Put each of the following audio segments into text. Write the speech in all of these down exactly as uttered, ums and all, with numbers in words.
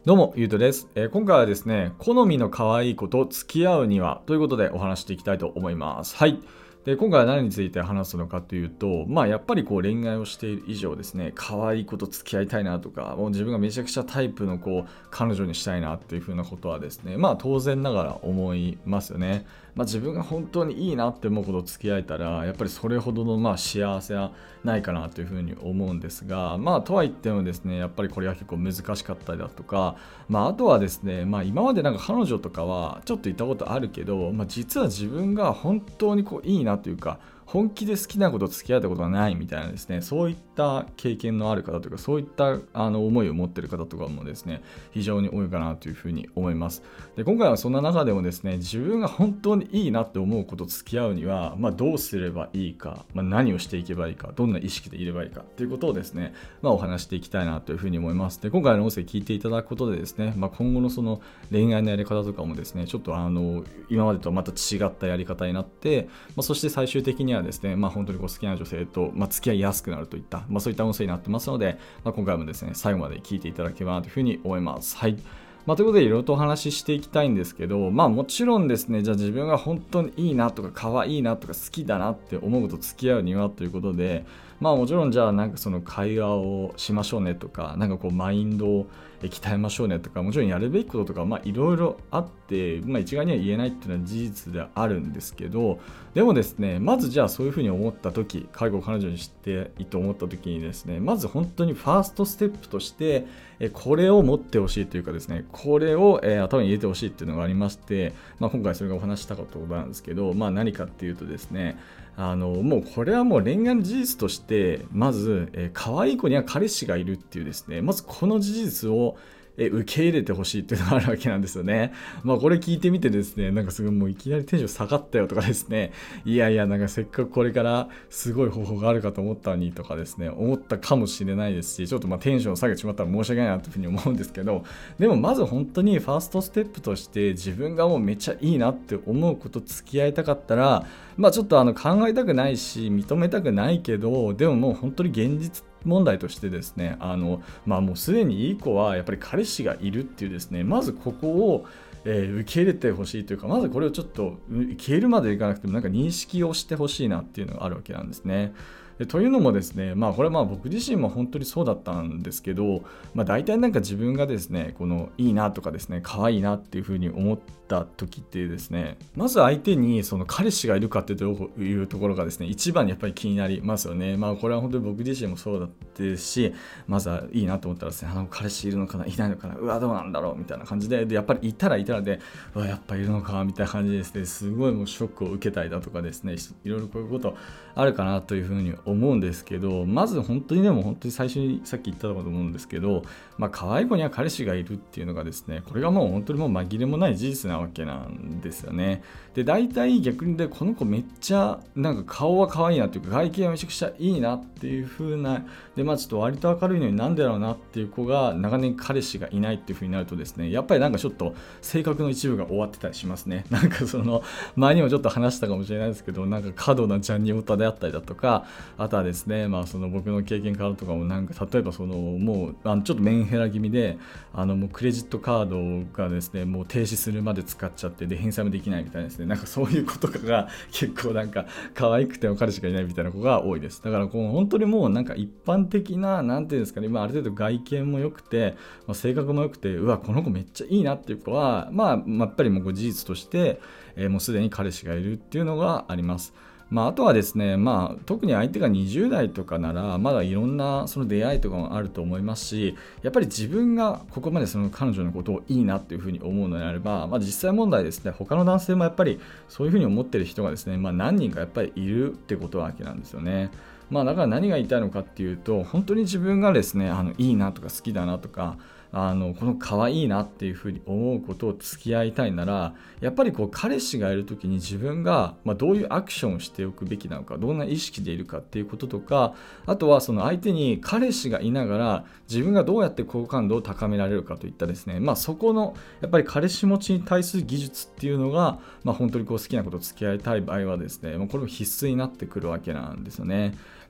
どうも、ゆうとです、えー今回はですね、好みの可愛い子と付き合うにはということでお話していきたいと思います。はい。で、今回は何について話すのかというと、まあ、やっぱりこう恋愛をしている以上ですね、可愛い子と付き合いたいなとか、もう自分がめちゃくちゃタイプの子を彼女にしたいなっていう風なことはですね、まあ、当然ながら思いますよね。まあ、自分が本当にいいなって思うことと付き合えたら、やっぱりそれほどのまあ幸せはないかなというふうに思うんですが、まあ、とは言ってもですね、やっぱりこれは結構難しかったりだとか、まあ、あとはですね、まあ、今までなんか彼女とかはちょっと行ったことあるけど、まあ、実は自分が本当にこういいなというか、本気で好きなことと付き合ったことがないみたいなですね、そういった経験のある方というか、そういったあの思いを持っている方とかもですね、非常に多いかなというふうに思います。で、今回はそんな中でもですね、自分が本当にいいなって思うことと付き合うには、まあ、どうすればいいか、まあ、何をしていけばいいか、どんな意識でいればいいかということをですね、まあ、お話していきたいなというふうに思います。で、今回の音声聞いていただくことでですね、まあ、今後のその恋愛のやり方とかもですね、ちょっとあの今までとはまた違ったやり方になって、まあ、そして最終的にはですね、まあ、本当にこう好きな女性と、まあ、付き合いやすくなるといった、まあ、そういった音声になってますので、まあ、今回もですね、最後まで聞いていただければなというふうに思います。はい。まあ、ということでいろいろとお話ししていきたいんですけど、まあもちろんですね、じゃあ自分が本当にいいなとか可愛いなとか好きだなって思うこと付き合うにはということで、まあもちろんじゃあなんかその会話をしましょうねとか、なんかこうマインドを鍛えましょうねとか、もちろんやるべきこととかまあいろいろあって、まあ一概には言えないっていうのは事実ではあるんですけど、でもですね、まずじゃあそういうふうに思った時、介護を彼女にしていいと思った時にですね、まず本当にファーストステップとして、えこれを持ってほしいというかですね、これを、えー頭に入れてほしいっていうのがありまして、まあ、今回それがお話ししたことなんですけど、まあ、何かっていうとですね、あのもうこれはもう恋愛の事実として、まず、えー可愛い子には彼氏がいるっていうですね、まずこの事実をえ受け入れてほしいっていうのがあるわけなんですよね。まあこれ聞いてみてですね、なんかすごいもういきなりテンション下がったよとかですね、いやいやなんかせっかくこれからすごい方法があるかと思ったのにとかですね、思ったかもしれないですし、ちょっとまあテンションを下げてしまったら申し訳ないなというふうに思うんですけど、でもまず本当にファーストステップとして自分がもうめっちゃいいなって思うこと付き合いたかったら、まあちょっとあの考えたくないし認めたくないけど、でももう本当に現実問題としてですね、あのまあもうすでにいい子はやっぱり彼氏がいるっていうですね、まずここをえー受け入れてほしいというか、まずこれをちょっと受け入れるまでいかなくてもなんか認識をしてほしいなっていうのがあるわけなんですね。でというのもですね、まあこれはまあ僕自身も本当にそうだったんですけど、まあ大体なんか自分がですね、このいいなとかですね、可愛いなっていうふうに思った時ってですね、まず相手にその彼氏がいるかっていうところがですね、一番にやっぱり気になりますよね。まあこれは本当に僕自身もそうだったですし、まずはいいなと思ったらですね、あの彼氏いるのかな、いないのかな、うわどうなんだろうみたいな感じで、でやっぱりいたらいたらで、うわやっぱいるのかみたいな感じでですね、すごいもうショックを受けたりだとかですね、いろいろこういうことあるかなというふうに思うんですけど、まず本当にでも本当に最初にさっき言ったと思うんですけど、まあ可愛い子には彼氏がいるっていうのがですね、これがもう本当にもう紛れもない事実なわけなんですよね。で大体逆にでこの子めっちゃなんか顔は可愛いなっていうか外見はめちゃくちゃいいなっていう風な、でまあちょっと割と明るいのになんでだろうなっていう子が長年彼氏がいないっていう風になるとですね、やっぱりなんかちょっと性格の一部が終わってたりしますね。なんかその前にもちょっと話したかもしれないですけど、なんか過度なジャニオタであったりだとか、あとはですね、まあその僕の経験からとかもなんか例えばそのもうあのちょっとメンヘラ気味で、あのもうクレジットカードがですねもう停止するまで使っちゃってで返済もできないみたいなですね、なんかそういう子とかが結構なんか可愛くても彼氏がいないみたいな子が多いです。だからこう本当にもうなんか一般的ななんていうんですかね、まあ、ある程度外見も良くて、まあ、性格も良くて、うわこの子めっちゃいいなっていう子は、まあ、まあ、やっぱりもう事実として、えー、もうすでに彼氏がいるっていうのがあります。まあ、あとはですね、まあ、特に相手がにじゅう代とかならまだいろんなその出会いとかもあると思いますし、やっぱり自分がここまでその彼女のことをいいなっていうふうに思うのであれば、まあ、実際問題ですね、他の男性もやっぱりそういうふうに思ってる人がですね、まあ、何人かやっぱりいるってことなわけなんですよね。まあ、だから何が言いたいのかっていうと、本当に自分がですね、あのいいなとか好きだなとか、あのこの可愛いなっていうふうに思うことを付き合いたいなら、やっぱりこう彼氏がいる時に自分が、まあ、どういうアクションをしておくべきなのか、どんな意識でいるかっていうこととか、あとはその相手に彼氏がいながら自分がどうやって好感度を高められるかといったですね、まあ、そこのやっぱり彼氏持ちに対する技術っていうのが、まあ、本当にこう好きなことを付き合いたい場合はですね、もうこれも必須になってくるわけなんですよね。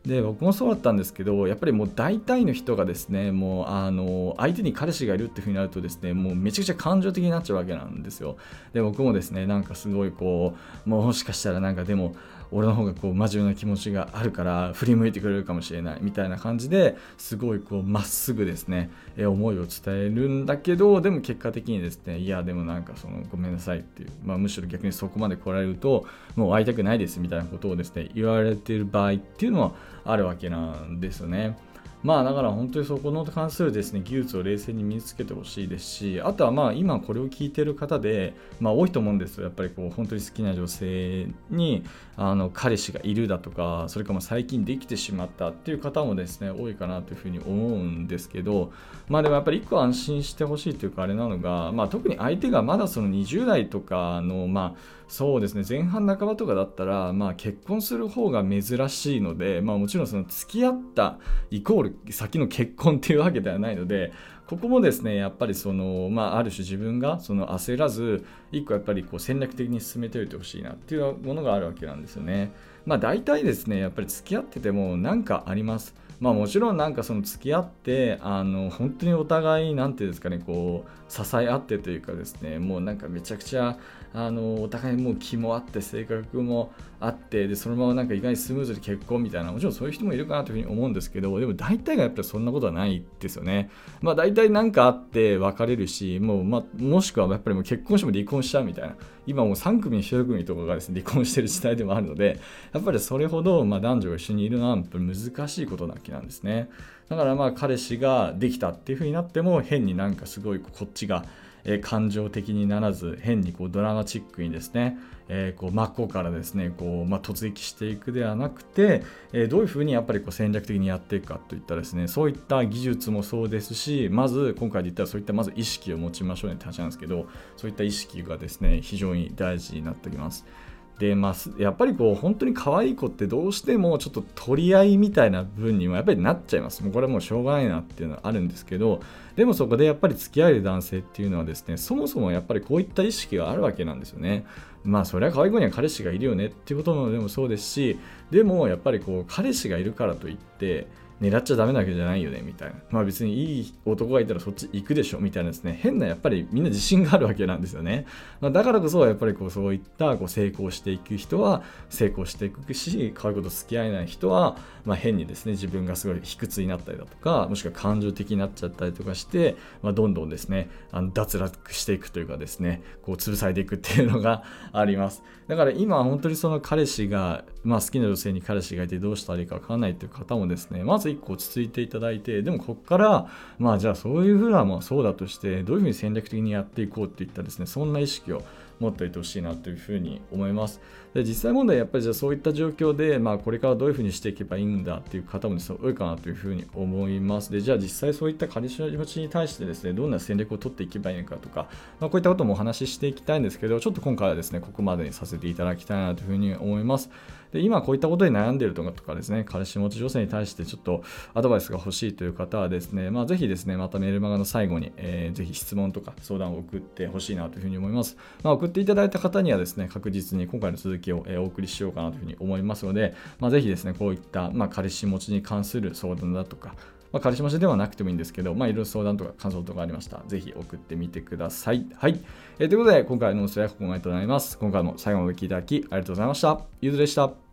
で僕もそうだったんですけど、やっぱりもう大体の人がですね、もうあの相手に彼氏がいるっていう風になるとですね、もうめちゃくちゃ感情的になっちゃうわけなんですよ。で僕もですね、なんかすごいこう、もしかしたらなんかでも俺の方がこう真面目な気持ちがあるから振り向いてくれるかもしれないみたいな感じですごいこうまっすぐですね、え思いを伝えるんだけど、でも結果的にですね、いやでもなんかそのごめんなさいっていう、まあ、むしろ逆にそこまで来られるともう会いたくないですみたいなことをですね言われている場合っていうのはあるわけなんですよね。まあだから本当にそこの関するですね技術を冷静に身につけてほしいですし、あとはまあ今これを聞いている方で、まあ多いと思うんですよ。やっぱりこう本当に好きな女性にあの彼氏がいるだとか、それかも最近できてしまったっていう方もですね多いかなというふうに思うんですけど、まあでもやっぱり一個安心してほしいというかあれなのが、まあ特に相手がまだそのにじゅう代とかのまあそうですね前半半ばとかだったら、まあ結婚する方が珍しいので、まあもちろんその付き合ったイコール先の結婚っていうわけではないので、ここもですねやっぱりその、まあ、ある種自分がその焦らず一個やっぱりこう戦略的に進めておいてほしいなっていうものがあるわけなんですよね。まあ大体ですねやっぱり付き合ってても何かあります。まあもちろんなんかその付き合ってあの本当にお互いなんていうんですかね、こう支え合ってというかですね、もうなんかめちゃくちゃあのお互いもう気もあって性格もあってでそのままなんか意外にスムーズに結婚みたいな、もちろんそういう人もいるかなというふうに思うんですけど、でも大体がやっぱりそんなことはないですよね。まあ大体なんかあって別れるし、もうまあもしくはやっぱりもう結婚しても離婚しちゃうみたいな、今もうさん組にひと組とかがですね離婚してる時代でもあるので、やっぱりそれほどまあ男女が一緒にいるのはやっぱり難しいことなわけなんですね。だからまあ彼氏ができたっていう風になっても変になんかすごいこっちがえ感情的にならず、変にこうドラマチックにですね、えー、こう真っ向からですねこう、まあ、突撃していくではなくて、えー、どういうふうにやっぱりこう戦略的にやっていくかといったですね、そういった技術もそうですし、まず今回で言ったらそういったまず意識を持ちましょうねって話なんですけど、そういった意識がですね非常に大事になってきます。でまあ、やっぱりこう本当に可愛い子ってどうしてもちょっと取り合いみたいな部分にもやっぱりなっちゃいます。もうこれはもうしょうがないなっていうのはあるんですけど、でもそこでやっぱり付き合える男性っていうのはですね、そもそもやっぱりこういった意識があるわけなんですよね。まあそれは可愛い子には彼氏がいるよねっていうこともでもそうですし、でもやっぱりこう彼氏がいるからといって狙っちゃダメなわけじゃないよねみたいな、まあ別にいい男がいたらそっち行くでしょみたいなですね、変なやっぱりみんな自信があるわけなんですよね。まあ、だからこそやっぱりこうそういったこう成功していく人は成功していくし、可愛い子と付き合えない人はまあ変にですね自分がすごい卑屈になったりだとか、もしくは感情的になっちゃったりとかして、まあ、どんどんですねあの脱落していくというかですね、こう潰されていくっていうのがあります。だから今本当にその彼氏が、まあ、好きな女性に彼氏がいてどうしたらいいか分からないという方もですね、まず一個落ち着いていただいて、でもここからまあじゃあそういうふうなもそうだとしてどういうふうに戦略的にやっていこうっていったですね、そんな意識を持っておいてほしいなというふうに思います。で実際問題やっぱりじゃあそういった状況で、まあ、これからどういうふうにしていけばいいんだっていう方もですね多いかなというふうに思います。でじゃあ実際そういった彼氏の気持ちに対してですねどんな戦略を取っていけばいいのかとか、まあ、こういったこともお話ししていきたいんですけど、ちょっと今回はですねここまでにさせていただきたいなというふうに思います。で今こういったことに悩んでいるとかですね、彼氏持ち女性に対してちょっとアドバイスが欲しいという方はですね、まあ、ぜひですねまたメールマガの最後に、えー、ぜひ質問とか相談を送ってほしいなというふうに思います。まあ、送っていただいた方にはですね確実に今回の続きを、えー、お送りしようかなというふうに思いますので、まあ、ぜひですねこういった、まあ、彼氏持ちに関する相談だとか、まあ、彼氏持ちではなくてもいいんですけど、まあ、いろいろ相談とか感想とかありましたらぜひ送ってみてください。はい、えー、ということで今回の音声はここまでとなります。今回も最後まで聞いていただきありがとうございました。ゆずでした。